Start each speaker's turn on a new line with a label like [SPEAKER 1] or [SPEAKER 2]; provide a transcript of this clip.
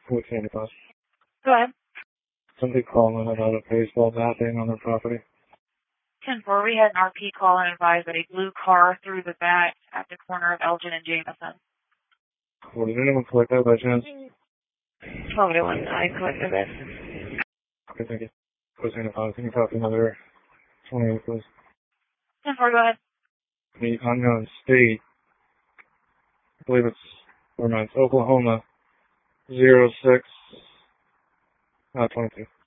[SPEAKER 1] 1485.
[SPEAKER 2] Go ahead.
[SPEAKER 1] Somebody calling about a baseball bat being on their property.
[SPEAKER 2] 10-4, we had an RP call and advised that a blue car threw the bat at the corner of Elgin and Jameson.
[SPEAKER 1] Well, did anyone collect that by chance?
[SPEAKER 2] Probably the one I collected it.
[SPEAKER 1] Okay, thank you. 1485, can you talk to another 28, please?
[SPEAKER 2] 10-4, go ahead.
[SPEAKER 1] The unknown state, I believe it's Oklahoma, 06, 22.